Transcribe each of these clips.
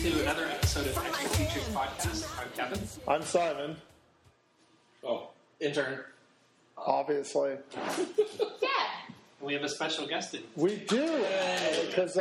to another episode of Extra Features Podcast. I'm Kevin. I'm Simon. Oh, intern. Obviously. Yeah. And we have a special guest in. We do, because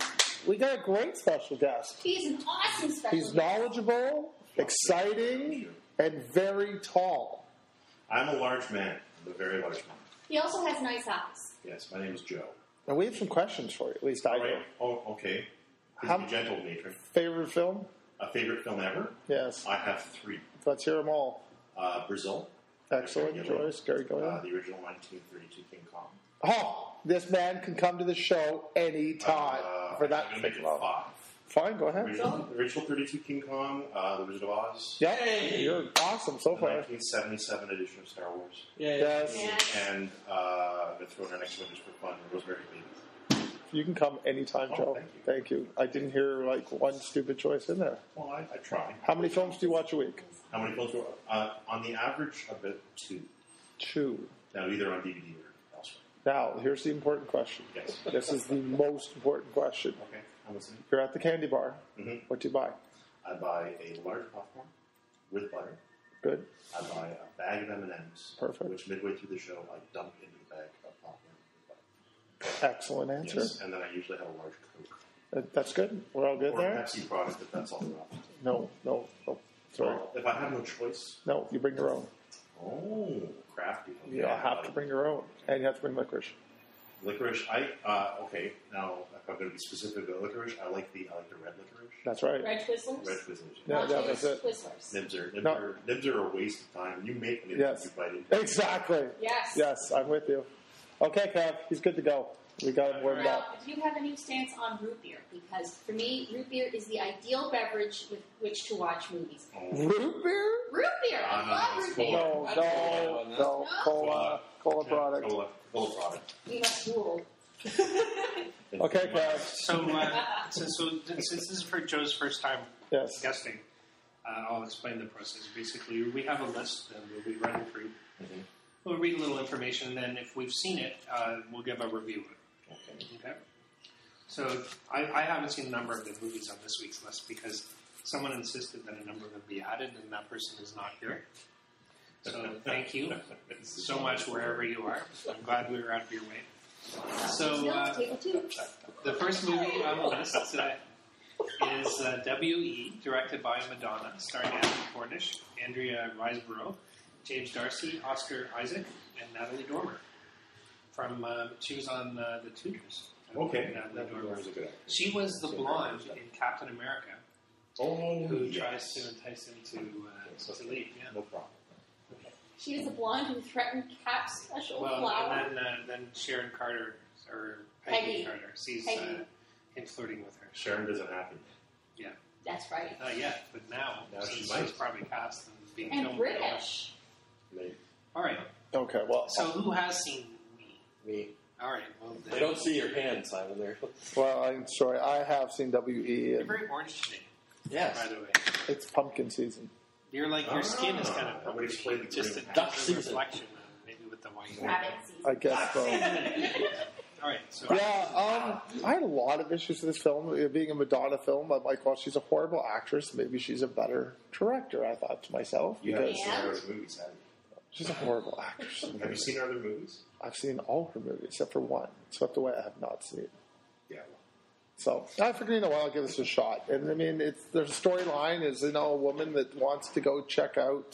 we got a great special guest. He's an awesome special He's guest. knowledgeable, exciting, and very tall. I'm a large man. I'm a very large man. He also has nice eyes. Yes, my name is Joe. And we have some questions for you, at least I do. Right. Oh, okay. Please How- be gentle, matron. Favorite film? A favorite film ever? Yes. I have three. Let's hear them all. Brazil. Excellent Gary choice, Gary Gilliam. The original 1932 King Kong. Oh, this man can come to the show anytime for that I'm going to make thing. it 5. Fine, go ahead. Original 32 King Kong, The Wizard of Oz. Yep, you're awesome so The far. 1977 edition of Star Wars. Yes, Yes. And I'm going to throw in our next one just for fun, Rosemary Baby. you can come anytime, Oh, Joe. thank you. I didn't hear like one stupid choice in there. Well, I try. How many films do you watch a week? How many films? On the average, about 2. 2. Now, either on DVD or elsewhere. Now, here's the important question. Yes. This is the most important question. Okay, I'm listening. You're at the candy bar. Mhm. What do you buy? I buy a large popcorn with butter. Good. I buy a bag of M&Ms. Perfect. Which midway through the show, I dump into the bag of popcorn with butter. Excellent answer. Yes, and then I usually have a large Coke. That's good. We're all good Or a there? Pepsi product if that's all they're offering. No. Sorry. Well, if I have no choice, No, you bring your own. oh, crafty. You have to bring your own. And you have to bring licorice. Licorice, okay, now if I'm going to be specific about licorice, I like the red licorice. That's right. Red Twizzlers? Red Twizzlers. Yeah, that's it. Twizzlers. Nibs are a waste of time. You make nibs Yes. if you bite into it. Exactly. Yes. Yes, I'm with you. Okay, Kev, he's good to go. We got him warmed Now, up. do you have any stance on root beer? Because for me, root beer is the ideal beverage with which to watch movies. Root beer? Root beer! I no, love it's root beer. No. Cola product. Cola product. You must rule. Okay, Kev. So since this is for Joe's first time Yes. guesting, I'll explain the process. Basically, we have a list and we'll be running through. Mhm. We'll read a little information, and then if we've seen it, we'll give a review of it. Okay. So I haven't seen a number of the movies on this week's list because someone insisted that a number of them be added, and that person is not here. So thank you so much wherever you are. I'm glad we were out of your way. So Table 2. the first movie on the list is W.E., directed by Madonna, starring Anna Cornish, Andrea Riseborough, James Darcy, Oscar Isaac, and Natalie Dormer. She was on The Tudors. Okay. Natalie Dormer. That was a good idea. She was the blonde in Captain America who yes. tries to entice him to leave. Yeah. No problem. She is the blonde who threatened Cap's special Well, flower. and then Sharon Carter, or Peggy Carter, sees Peggy. him flirting with her. Sharon doesn't happen. Yeah. That's right. Not yet, but now she since might. she's probably cast and being And filmed. British. Maybe. All right. Okay, well, So who has seen Me. All right. Well, They don't see your hand, Simon. There. I'm sorry. I have seen W.E. You're and very orange today, Yes. by the way. it's pumpkin season. You're like your skin is kind of Nobody's played the just a green. Duck just a season. reflection, maybe with the white. Rabbit season. I guess so. All right. So Yeah, I had a lot of issues with this film. It being a Madonna film, I'm like, well, she's a horrible actress. Maybe she's a better director, I thought to myself. You haven't Because seen her other movies, have you? she's a horrible actress. Have you seen her other movies? I've seen all her movies except for one. Swept Away, I have not seen. Yeah. So I figured, I'll give this a shot. And I mean, there's a storyline is, a woman that wants to go check out.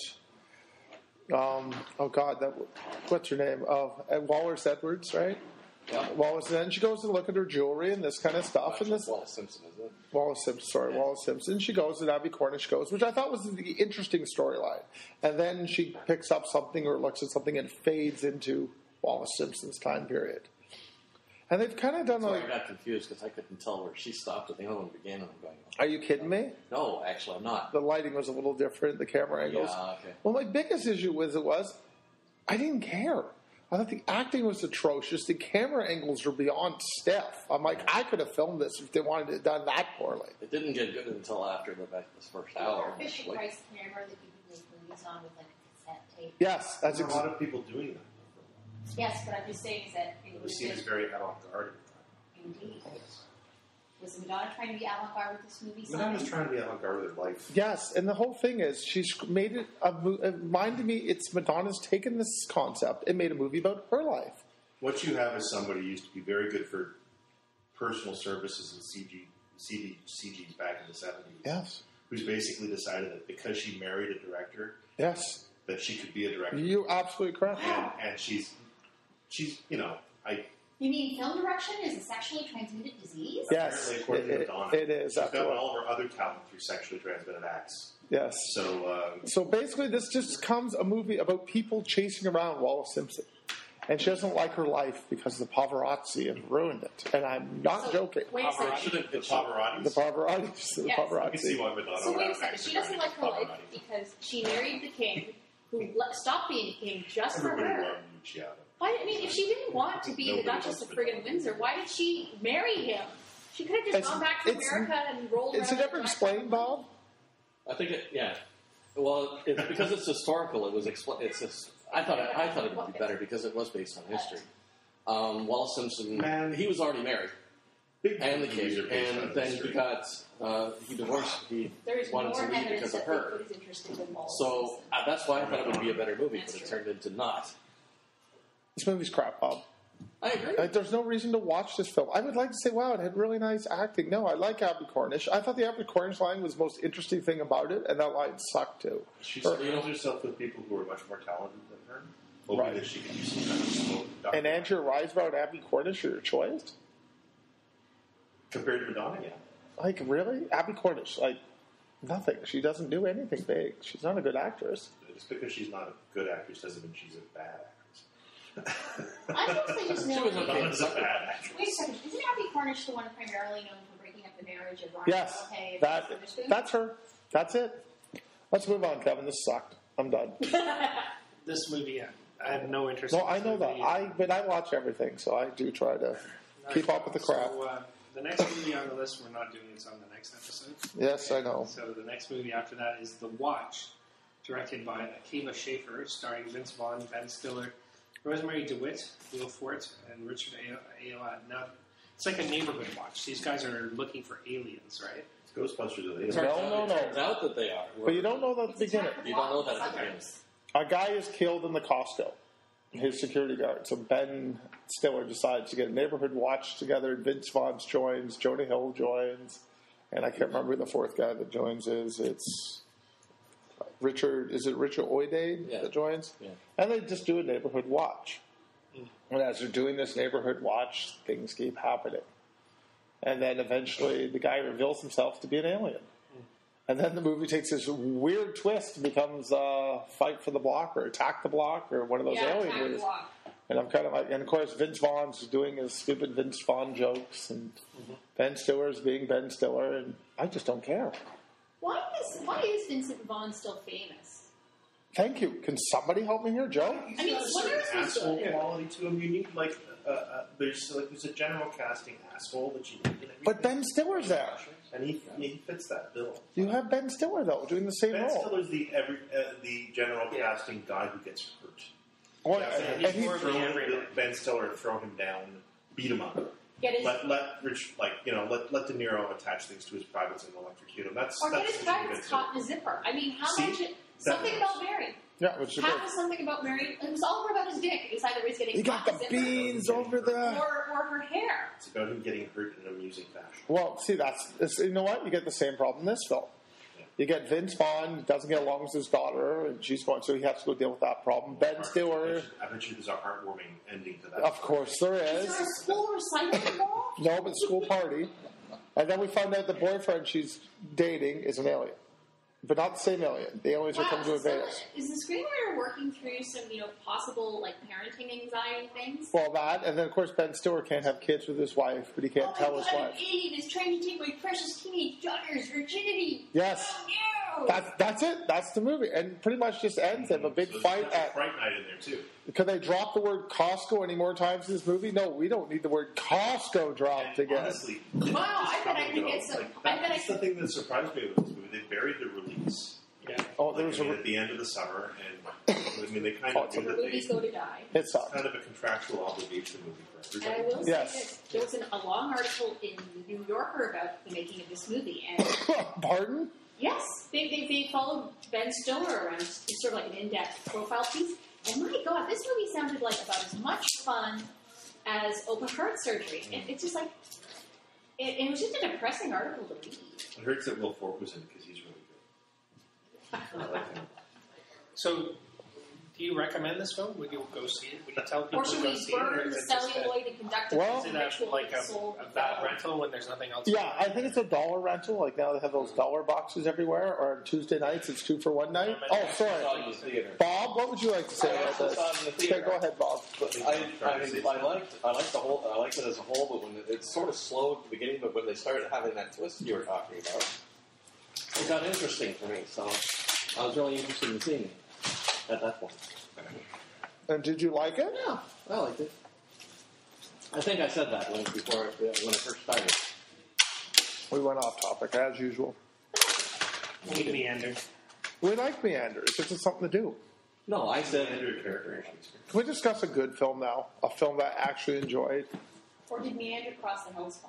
What's her name? Wallace Edwards, right? Yeah. Wallace. And then she goes to look at her jewelry and this kind of stuff. And this Wallace Simpson, is it? Wallace Simpson. She goes, and Abby Cornish goes, which I thought was the interesting storyline. And then she picks up something or looks at something and fades into Wallace Simpson's time period. And they've kind of done So like, I got confused because I couldn't tell where she stopped and the other one began. And I'm going, are you kidding me? no, actually, I'm not. The lighting was a little different, the camera angles. Yeah, okay. Well, my biggest issue was I didn't care. I thought the acting was atrocious. The camera angles were beyond stiff. I'm like, I could have filmed this if they wanted it done that poorly. It didn't get good until after this first hour. Fisher Like, Price camera that you can make movies on with like a cassette tape. Yes, that's There's a lot of people doing that. Yes, but I'm just saying is that it The was scene is just very avant-garde. indeed. Was Madonna trying to be avant-garde with this movie? Madonna's trying to be avant-garde with life. Yes, and the whole thing is she's made it it reminded me it's Madonna's taken this concept and made a movie about her life. What you have is somebody who used to be very good for personal services and CGs back in the 70s. Yes. Who's basically decided that because she married a director, Yes. that she could be a director. You're absolutely correct. And she's You mean film direction is a sexually transmitted disease? Yes, apparently according to Madonna. it is. She's After got all. all of her other talent through sexually transmitted acts. Yes. So Basically, this just becomes a movie about people chasing around Wallace Simpson. And she doesn't like her life because the paparazzi have ruined it. And I'm not joking. Wait a second. the Paparazzi. The paparazzi. The Yes. I can see paparazzi. why Madonna So would wait a have second. actually She doesn't like her life Paparazzi. because she married the king, who stopped being a king just for Everybody her. loved Luciano. Why? I mean, if she didn't want to be the Nobody Duchess of wants friggin' Windsor, why did she marry him? She could have just It's- gone back to it's- America and rolled around. Is it ever explained, Bob? I think yeah. Well, it's because it's historical. It was I thought it would be better because it was based on history. Wallace Simpson, Man. he was already married, Big and the movies kid, are based on and then history. he divorced. He There is wanted more to leave evidence because of that her. Bigfoot is interested in Wallace So Simpson. that's why I thought it would be a better movie, That's but it true. turned into not. This movie's crap, Bob. I agree. There's no reason to watch this film. I would like to say, wow, it had really nice acting. No, I like Abby Cornish. I thought the Abby Cornish line was the most interesting thing about it, and that line sucked too. She Her- surrounds herself with people who are much more talented than her, hoping Right. that she can do some kind of smoke. And Andrea Riseborough and Abby Cornish are your choice? Compared to Madonna, yeah. Like, really? Abby Cornish, like, nothing. She doesn't do anything big. She's not a good actress. Just because she's not a good actress doesn't mean she's a bad actress. I mostly just know. She was okay. Madonna's a bad actress. Wait a second. Isn't Abby Cornish the one primarily known for breaking up the marriage of Ryan Yes, O'Kay and that, Reese Witherspoon? that's her. That's it. Let's move on, Kevin. This sucked. I'm done. This movie, I have no interest. No, in I this know that. movie. But I watch everything, so I do try to keep up with the crap. So, the next movie on the list, we're not doing this on the next episode. Yes, I know. So the next movie after that is The Watch, directed by Akiva Schaffer, starring Vince Vaughn, Ben Stiller, Rosemary DeWitt, Will Forte, and Richard Ayoade. Now, it's like a neighborhood watch. These guys are looking for aliens, right? Ghostbusters are the It other. turns out that they are. But you don't know that at the It's a beginning. type of You don't know walk that at the suburbs. A guy is killed in the Costco. His security guard. So Ben Stiller decides to get a neighborhood watch together. Vince Vaughn joins. Jonah Hill joins. And I can't remember who the fourth guy that joins is. It's Richard. Is it Richard Oidade Yeah. that joins? Yeah. And they just do a neighborhood watch. And as they're doing this neighborhood watch, things keep happening. And then eventually the guy reveals himself to be an alien. And then the movie takes this weird twist and becomes Fight for the Block or Attack the Block or one of those Yeah, alien Attack the movies. Block. And I'm kind of like, and of course Vince Vaughn's doing his stupid Vince Vaughn jokes, and Ben Stiller's being Ben Stiller, and I just don't care. Why is Vincent Vaughn still famous? Thank you. Can somebody help me here, Joe? He's I mean, got a what certain else is asshole good? quality to him. You need there's a general casting asshole that you need. in everything. But Ben Stiller's there. and he fits that bill. You have Ben Stiller though doing the same Ben role. Stiller's the general casting guy who gets hurt. Or- Yeah, and he's he- more of an everyman. Ben Stiller throw him down, beat him up. Get his, Let let De Niro attach things to his privates and electrocute him. That's or get that's his what you privates get caught in a zipper. I mean, how See? much? That Something works. about Mary. yeah, which is Half good. was something about Mary. It was all about his dick. It's either he's getting You got caught the in a zipper beans over there. or her hair. It's about him getting hurt in an amusing fashion. Well, see, you know what? You get the same problem in this film. You get Vince Vaughn doesn't get along with his daughter, and she's going, so he has to go deal with that problem. Ben Stiller, I bet you there's a heartwarming ending to that. of course, there Is is. there a school recital involved? No, but school party. And then we find out the boyfriend she's dating is an alien. But not the same alien. The aliens are coming to invade us. Is the screenwriter working through some, possible parenting anxiety things? Well, that, and then of course Ben Stiller can't have kids with his wife, but he can't tell his An wife. alien is trying to take my precious teenage daughter's virginity. Yes. Oh, no. That's it. That's the movie. And pretty much just ends. They have a big So fight there's a at... Fright Night in there too. Could they drop the word Costco any more times in this movie? No, we don't need the word Costco dropped again. Honestly, Wow, I bet I could go. get some. Like, I bet I that's the could. thing that surprised me with this movie. They buried the release. Yeah. Oh, there was at the end of the summer, and I mean, they kind of do that. Movies go to die. It It's sucked. kind of a contractual obligation movie for And I everybody. will say Yes. this: there was a long article in the New Yorker about the making of this movie, and Pardon? yes, they followed Ben Stiller around. It's sort of like an in-depth profile piece. And my God, this movie sounded like about as much fun as open heart surgery. It's just like it was just a depressing article to read. It hurts that Will Fork was in it because he's really good. I like him. So, do you recommend this film? Would you go see it? Would you tell people Or should to go we see it? burn Or the is it just celluloid and conduct a Well- is it ritual like with the soul a of bad the- rental when there's nothing else? Yeah, I think it's a dollar rental. Like now they have those dollar boxes everywhere. Or on Tuesday nights, it's 2 for 1 night. Oh, I saw it sorry. in the theater. Bob, what would you like to say I about also this? saw it in the Okay, theater. go ahead, Bob. I liked it as a whole, but when it's sort of slow at the beginning, but when they started having that twist you were talking about, it got interesting for me. So I was really interested in seeing it at that point. And did you like it? Yeah, I liked it. I think I said that when it first started. We went off topic as usual. We meander. We like meanders. It's just something to do. No, I said Andrew character issues. Can we discuss a good film now? A film that I actually enjoyed. Or did Meander cross the Hellespont?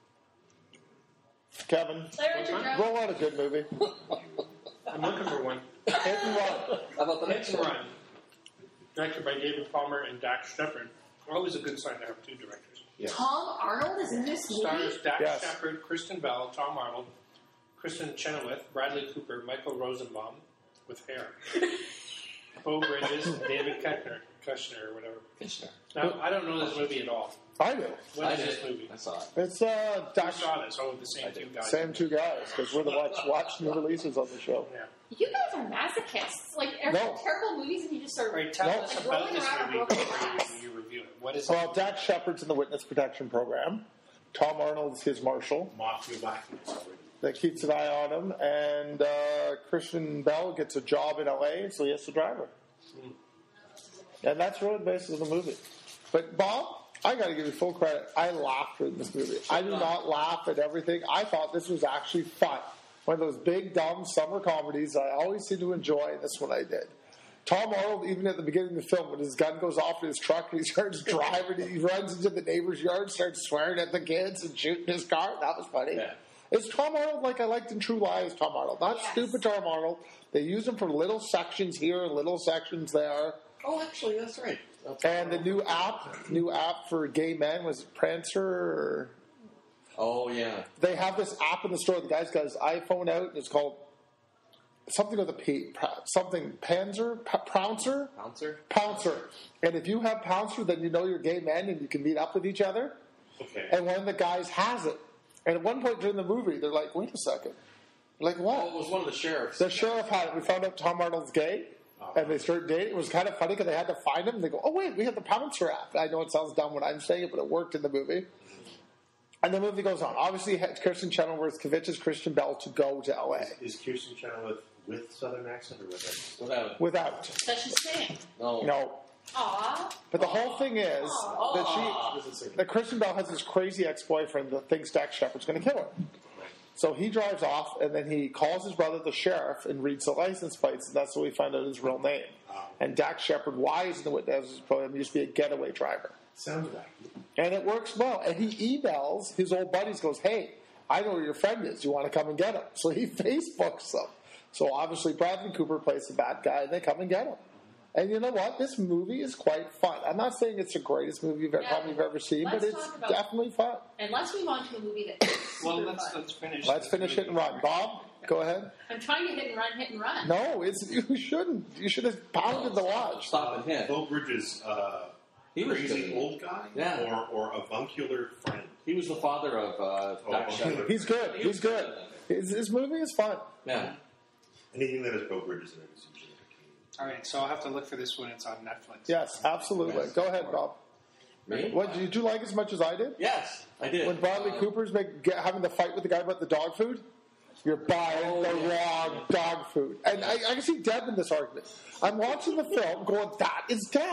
Kevin, Larry Jones. roll out a good movie. I'm looking for one. Hit and run. How about the Hit next and one? Run, directed by David Palmer and Dax Shepard. Always a good sign to have two directors. Yes. Tom Arnold is in this movie? Stars Dax Yes. Shepard, Kristen Bell, Tom Arnold, Kristen Chenoweth, Bradley Cooper, Michael Rosenbaum with hair, Beau Bridges, and David Kushner or whatever. Kushner. Now, I don't know this movie at all. I do. What I is this did. movie? I saw it. It's Who Dax, saw this? Oh, the same two guys. same two guys because we're the watching the releases on the show. Yeah. You guys are masochists. Like, every No. terrible movies and you just start... All right, tell Nope. us Like about rolling this around a movie broken before glass. you review it. What is Well, Dax Shepard's in the Witness Protection Program. Tom Arnold's his marshal Mafia blackness already. that keeps an eye on him, and Christian Bell gets a job in LA, so he has to drive her. And that's really the basis of the movie. But Bob, I got to give you full credit. I laughed in this movie. I do not laugh at everything. I thought this was actually fun. One of those big, dumb summer comedies I always seem to enjoy, and this one I did. Tom Arnold, even at the beginning of the film, when his gun goes off in his truck and he starts driving, he runs into the neighbor's yard, starts swearing at the kids and shooting his car. That was funny. Yeah. It's Tom Arnold like I liked in True Lies, Tom Arnold. Not Yes. stupid Tom Arnold. They use him for little sections here and little sections there. Oh, actually, that's right. And the new app for gay men was Prancer. Or Oh, yeah. they have this app in the store. The guy's got his iPhone out, and it's called something with a P, something Pouncer. Pouncer? And if you have Pouncer, then you know you're gay men and you can meet up with each other. Okay. And one of the guys has it. And at one point during the movie, they're like, "Wait a second, like Oh, what?" it was one of the sheriffs. The sheriff had it. We found out Tom Arnold's gay. And they started dating. It was kind of funny because they had to find him. And they go, "Oh wait, we have the Pouncer app." I know it sounds dumb when I'm saying it, but it worked in the movie. And the movie goes on. Obviously, Kirsten Chenoweth convinces Christian Bell to go to LA Is Kirsten Chenoweth with Southern accent or without? Without. without. Does she sing? No. No, Aw. but the whole thing is that Christian Bell has this crazy ex-boyfriend that thinks Dax Shepard's going to kill her. So he drives off, and then he calls his brother, the sheriff, and reads the license plates, and that's when we find out his real name. And Dax Shepard, why is in the Witness program? He used to be a getaway driver. Sounds wacky. And it works well. And he emails his old buddies, goes, "Hey, I know where your friend is. You want to come and get him?" So he Facebooks them. So obviously Bradley Cooper plays the bad guy, and they come and get him. And you know what? This movie is quite fun. I'm not saying it's the greatest movie you've ever seen, but Let's it's talk about- definitely fun. And let's move on to a movie that is Well, super let's fun. finish. Let's finish Hit and Run. Bob, go ahead. I'm trying to hit and run. No, you shouldn't. You should have pounded the watch. Stop and hit. Beau Bridges, He was crazy good. old guy, Yeah. or avuncular friend. He was the father of Dax Shepard. He's good. He's good. His movie is fun. Yeah. Anything that has Beau Bridges in it is usually entertaining. All right, so I'll have to look for this when it's on Netflix. Yes, absolutely. Yes. Go ahead, Bob. Me? What did you like as much as I did? Yes, I did. When Bradley Cooper's having the fight with the guy about the dog food, you're buying the wrong dog food. And I can see Deb in this argument. I'm watching the film going, that is Deb.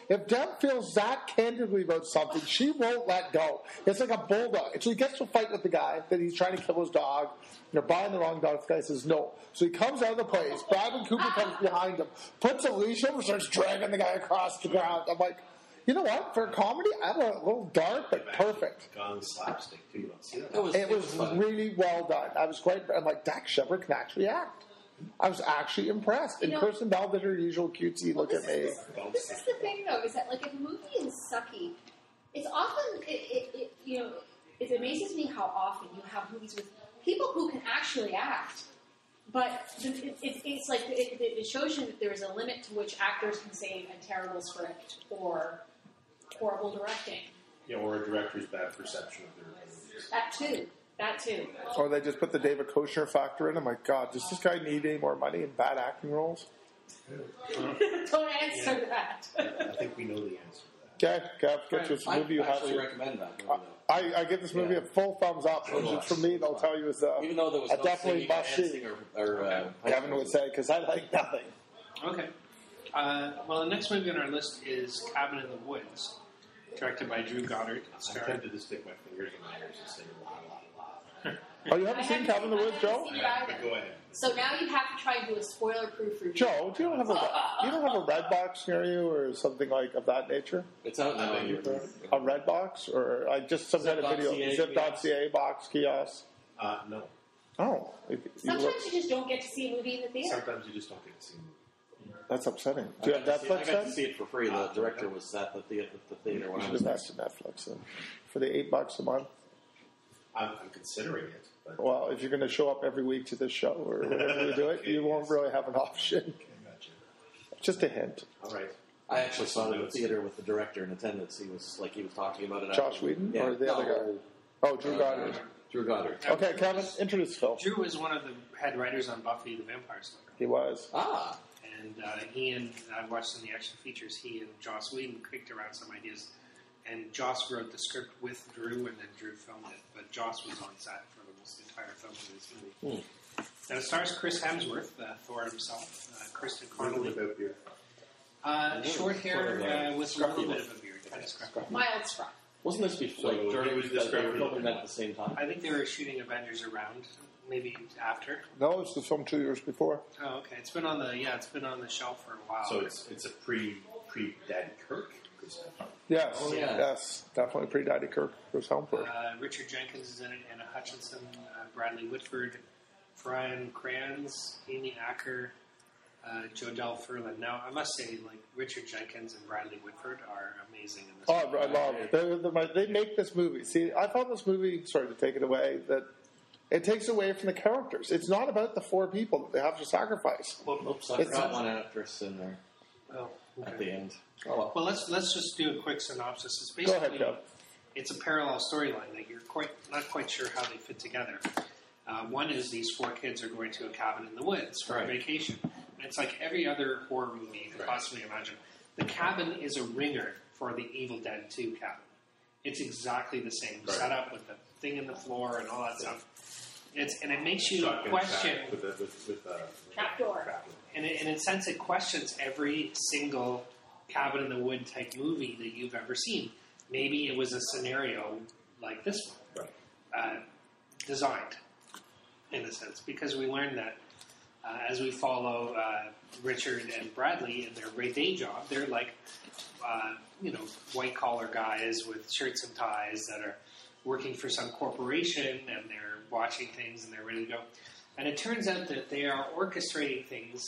If Deb feels that candidly about something, she won't let go. It's like a bulldog. And so he gets to fight with the guy that he's trying to kill his dog. They're buying the wrong dog. The guy says no. So he comes out of the place. Bradley Cooper comes behind him, puts a leash over, starts dragging the guy across the ground. I'm like, you know what? For a comedy, I want a little dark, but perfect. Gone slapstick too. You don't see that. It was really well done. I was quite. I'm like, Dax Shepard can actually act. I was actually impressed. And Kirsten Bell did her usual cutesy look at me. This is the thing, though, is that like if a movie is sucky, it's often it amazes me how often you have movies with people who can actually act, but it's like it shows you that there is a limit to which actors can save a terrible script or horrible directing. Yeah, or a director's bad perception of their movies. That too. Or they just put the David Koechner factor in. I'm like, God, does this guy need any more money in bad acting roles? Don't answer that. I think we know the answer to that. Okay, Gav, get to this movie you I have actually to. recommend that. I give this movie a full thumbs up, which for me, they'll tell you is Even though there was a no definitely singing, must see. dancing, or Kevin would say, because I like nothing. Okay. Well, the next movie on our list is Cabin in the Woods, directed by Drew Goddard. I'm tempted to stick my fingers in my ears and say la la la. Oh, you haven't seen Cabin in the Woods, Joe? But go ahead. So now you have to try and do a spoiler-proof review. Joe, do you don't have a red box near you or something like of that nature? It's out now. A red box or just some kind of video Zip.ca box kiosk? No. Oh, Sometimes you just don't get to see a movie in the theater. Sometimes you just don't get to see movies. that's upsetting. Do you have Netflix I got to then? see it for free. The director was at the theater when You I should was there. invest in Netflix then. For the $8 a month. I'm considering it. But Well, if you're going to show up every week to this show or whenever you do it, you won't really have an option. gotcha. Just a hint. All right. I actually saw it in the theater with the director in attendance. He was talking about it. Josh Whedon or the other guy? Oh, Drew Goddard. Drew Goddard. Okay, Kevin, introduce Phil. Drew was one of the head writers on Buffy the Vampire Slayer. He was. Ah. And he and I watched in the action features. He and Joss Whedon kicked around some ideas, and Joss wrote the script with Drew, and then Drew filmed it. But Joss was on set for the entire film of this movie. Now it stars Chris Hemsworth, Thor himself, Kristen Connolly, Without beer. short hair with a little bit of a beard, kind of scruffy. Mild scruff. Wasn't this before? So during he was that they were describing- filming that at the same time? I think they were shooting Avengers around, maybe after. No, it's the film 2 years before. Oh, okay. It's been on the shelf for a while. So it's a pre Daddy Kirk. Yes, Oh, yeah. yes, definitely pre-Daddy Kirk. Chris Hemsworth. Richard Jenkins is in it, Anna Hutchinson, Bradley Whitford, Brian Kranz, Amy Acker, Jodelle Ferland. Now, I must say, like, Richard Jenkins and Bradley Whitford are amazing in this Oh, movie. I love it. They make this movie. See, I found this movie, sorry to take it away, that it takes away from the characters. It's not about the 4 people that they have to sacrifice. Oops, I It's- forgot one actress in there Oh, at okay. the end. Oh, well. Well, let's just do a quick synopsis. It's Go ahead, basically Kev. it's a parallel storyline that you're not quite sure how they fit together. One is these 4 kids are going to a cabin in the woods for a Right. vacation. And it's like every other horror movie you could possibly imagine. The cabin is a ringer for the Evil Dead 2 cabin. It's exactly the same Right. setup with the thing in the floor and all that stuff. And it makes you Shotgun question. attack with Trapdoor. And in a sense, it questions every single cabin in the wood type movie that you've ever seen. Maybe it was a scenario like this one, designed in a sense, because we learned that as we follow Richard and Bradley in their day job, they're like white collar guys with shirts and ties that are working for some corporation, and they're watching things and they're ready to go. And it turns out that they are orchestrating things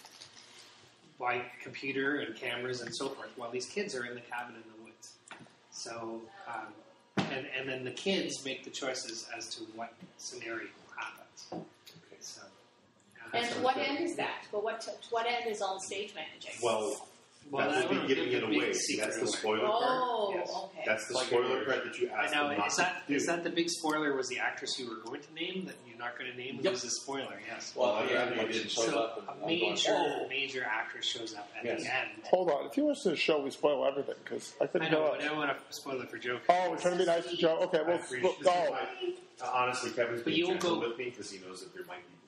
by computer and cameras and so forth while these kids are in the cabin in the woods. So, and then the kids make the choices as to what scenario happens. Okay, so. And to what end is that? But to what end is on stage managing? Well, Well, that I would don't be giving give it the big away. secret That's the away. spoiler part. Oh, Yes. okay. That's the Like spoiler a- part that you I asked know. them not Is to do. that the big spoiler? Was the actress you were going to name that you're not going to name? Yep. Was a spoiler? Yes. Well, Well, yeah, I like didn't. she shows So up and a I'm going, major actress shows up at Yes. the end. Hold on. If you listen to the show, we spoil everything because I I couldn't know, go but I don't want to spoil it for Joe. Oh, we're trying to be nice to Joe. Okay, I well, appreciate go. Honestly, Kevin's But being you will gentle go- with me because he knows that there might be blood.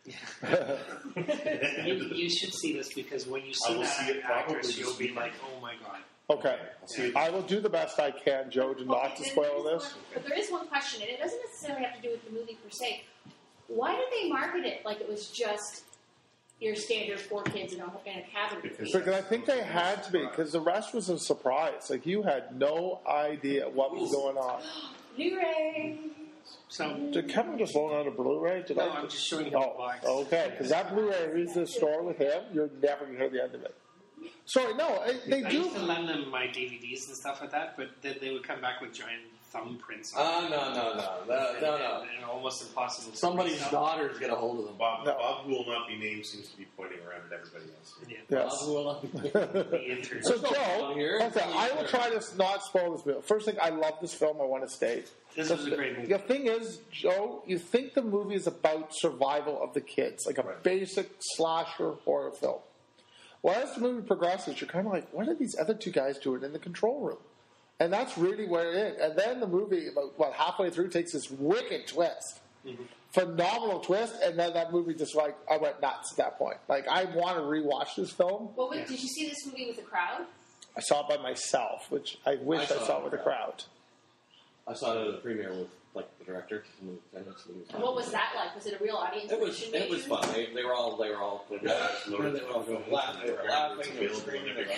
You should see this because when you I see will that see it probably actress, you'll this be weekend. like, "Oh my god!" Okay. I'll see it. I will do the best I can, Joe, to not to then spoil there is this. one- but there is one question, and it doesn't necessarily have to do with the movie per se. Why did they market it like it was just your standard 4 kids in a cabin? Because- Because I think they had to be, because the rest was a surprise. Like, you had no idea what was going on. Blu-ray. So Did Kevin just loan out a Blu-ray? Did no, I? I'm just showing you the Oh, box. okay. Because that Blu-ray leaves the store with him, you're never going to hear the end of it. Sorry, no, they I do. used to lend them my DVDs and stuff like that, but then they would come back with giant thumbprints on them. No. And almost impossible. to Somebody's resell. daughter's get a hold of them. Bob, No. Bob, who will not be named, seems to be pointing around at everybody else. Yeah. Yes. The intern. So, no Joe, problem here. okay, I will try to not spoil this movie. First thing, I love this film. I want to state. This was a great movie. The thing is, Joe, you think the movie is about survival of the kids, like a Right. basic slasher horror film. Well, as the movie progresses, you're kind of like, what are these other 2 guys doing in the control room? And that's really where it is. And then the movie, about halfway through, takes this wicked twist. Mm-hmm. Phenomenal twist. And then that movie just like, I went nuts at that point. Like, I want to rewatch this film. Well, wait, did you see this movie with a crowd? I saw it by myself, which I wish I saw it with a crowd. I saw it at a premiere with the director. And What was that like? Was it a real audience? It was fun. They were all they were all going laughing. They were laughing. They were screaming. They were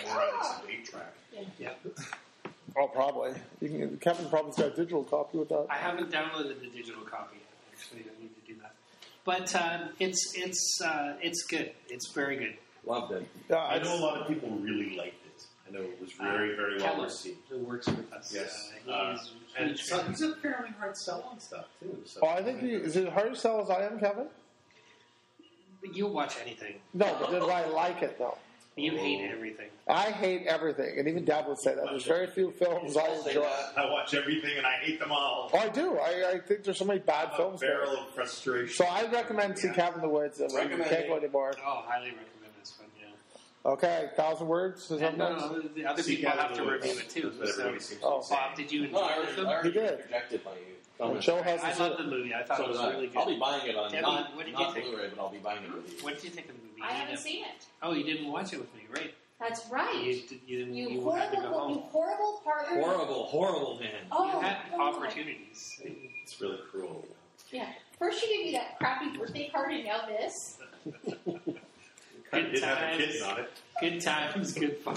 Yeah. Oh, probably. Kevin probably's got a digital copy with that. I haven't downloaded the digital copy yet. Actually, I need to do that. But it's good. It's very good. Loved it. Yeah, I know a lot of people really liked it. I know it was very, very well Keller, received. who works with us. Yes. He is And huge so fan. he's a fairly hard sell on stuff, too. So. Oh, I think is it hard to sell as I am, Kevin? You'll watch anything. No, but did I like it though? You hate everything. I hate everything, and even Dad would say that. There's very few films I I'll say enjoy. that. I watch everything and I hate them all. Oh, I do. I think there's so many bad A films there. barrel of frustration. So I recommend see Cabin in the Woods. And we Recommend can't it. go anymore. Oh, highly recommend this one. Yeah. Okay, 1,000 words. Is that And no, nice? no, the other See people Cabin have in to the Woods. review it too. That's what So, everybody seems to Oh, be saying. Bob, did you No, enjoy I the film? already He did. rejected my And Joe I hasn't love seen the it. movie. I thought So it was did I. really good. I'll be buying it on Debbie, not what did you not think? Blu-ray, but I'll be buying it with you. What did you think of the movie? I You haven't didn't- seen it. Oh, you didn't watch it with me, right? That's right. You had to You go home. horrible partner. Horrible man. Oh, You had oh. opportunities. It's really cruel. Yeah. First you gave me that crappy birthday card, and now this. Kind of did have a times. kitten on it. Good times, good fun.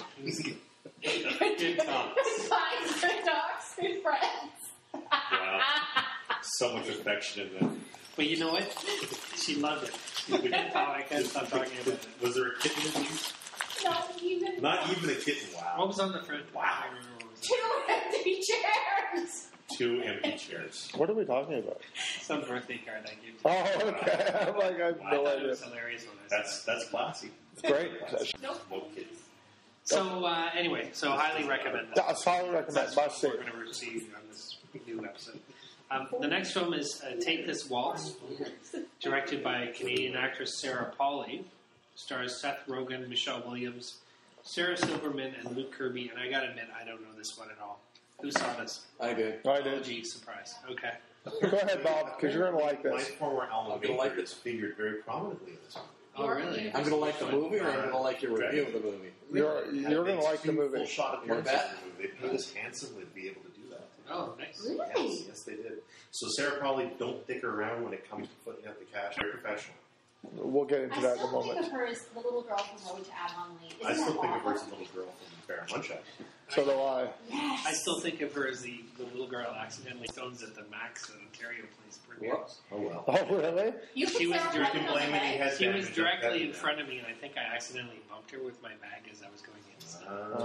Good talks. Good times, good talks, good friends. Wow. So much affection in them. But you know what? She loved it. I can't stop talking about it. Was there a kitten in these? Not even. Not even a kitten. What Wow. was on the front? Wow. I don't remember what was 2 empty chairs. 2 empty chairs. What are we talking about? some birthday card I gave. Oh, okay. I'm like, I have I no thought it idea. was hilarious when I saw it. That's classy. It's great. Nope. No kidding. So anyway, so highly recommend that. I highly recommend. That's Must see. what we're going to see on this new episode. The next film is Take This Waltz, directed by Canadian actress Sarah Polley. Stars Seth Rogen, Michelle Williams, Sarah Silverman, and Luke Kirby. And I got to admit, I don't know this one at all. Who saw this? I did. I Oh, did. gee, surprise. Okay. Go ahead, Bob, because you're going to like My this. former alma I'm gonna mater like is figured very prominently in this movie. Oh, really? I'm going to like the movie, or I'm going to like your review of the movie. You're going to like the Full movie. shot Your appearances bet? in the movie. They paid us handsomely to be able to do that. Oh, nice. Really? Yes, they did. So Sarah probably don't dick around when it comes to putting up the cash. Very professional. We'll get into I that in a still think moment. of her as the little girl from Road to Avonlea. Isn't I still that think of her as awful? a little girl from Fair Munchak. So do I. Yes. I still think of her as the little girl accidentally stones at the Max in Ontario place premiere. Whoops. Oh well. Oh, really? You She was Sarah direct Paulson You on blame the any way. head She was damage on directly Kevin in now. front of me, and I think I accidentally bumped her with my bag as I was going in. So.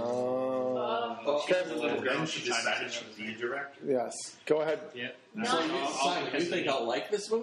Oh. She was a little And girl. then she at the time, decided so she'd be a director. Yes. Go ahead. Yeah. No, So, you- all Simon, you because of think me. I'll like this movie?